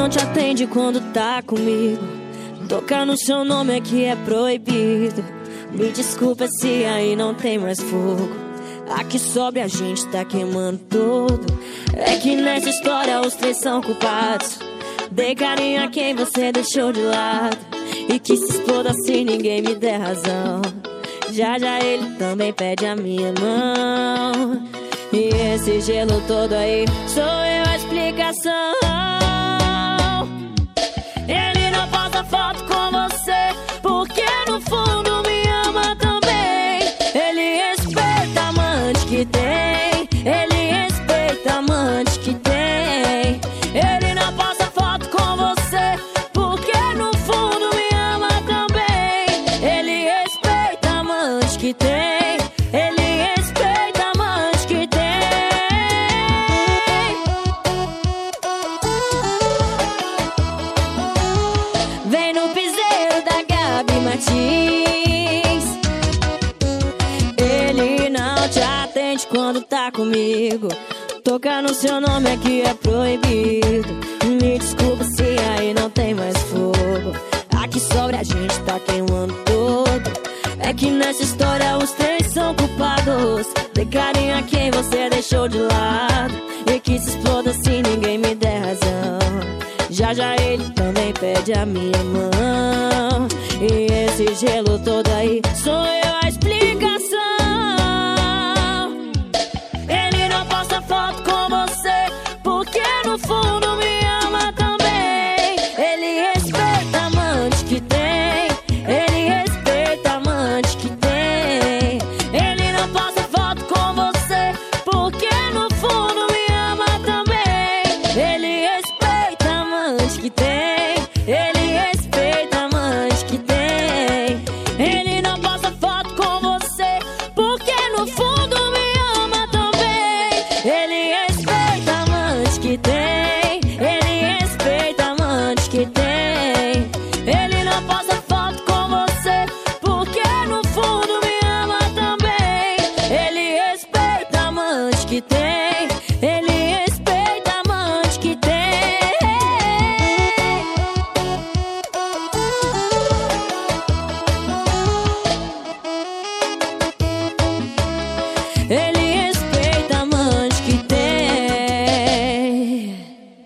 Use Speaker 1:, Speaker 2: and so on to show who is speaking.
Speaker 1: não te atende quando tá comigo. Tocar no seu nome aqui é proibido. Me desculpa se aí não tem mais fogo. Aqui sobre a gente tá queimando tudo. É que nessa história os três são culpados. Dei carinho a quem você deixou de lado, e que se exploda se ninguém me der razão. Já já ele também pede a minha mão. E esse gelo todo aí sou eu a explicação. Ele não posta foto com você porque no fundo me ama também. Ele respeita a amante que tem. Ele respeita a amante que tem. Ele não posta foto com você porque no fundo me ama também. Ele respeita a amante que tem. Ele respeita a amante que tem. Vem no piseiro da Gabi Martins. Ele não te atende quando tá comigo. Tocar no seu nome aqui é proibido. Me desculpa se aí não tem mais fogo. Aqui sobre a gente tá queimando tudo. É que nessa história os três são culpados. Dê carinho a quem você deixou de lado, e que se exploda se ninguém me der razão. Já já ele também pede a minha mão. E esse gelo todo aí sou eu a explicação. Ele não posta foto com você porque no fundo me ama também. Ele respeita a amante que tem. Ele respeita a amante que tem. Ele não posta foto com você porque no fundo me ama também. Ele respeita a amante que tem. Ele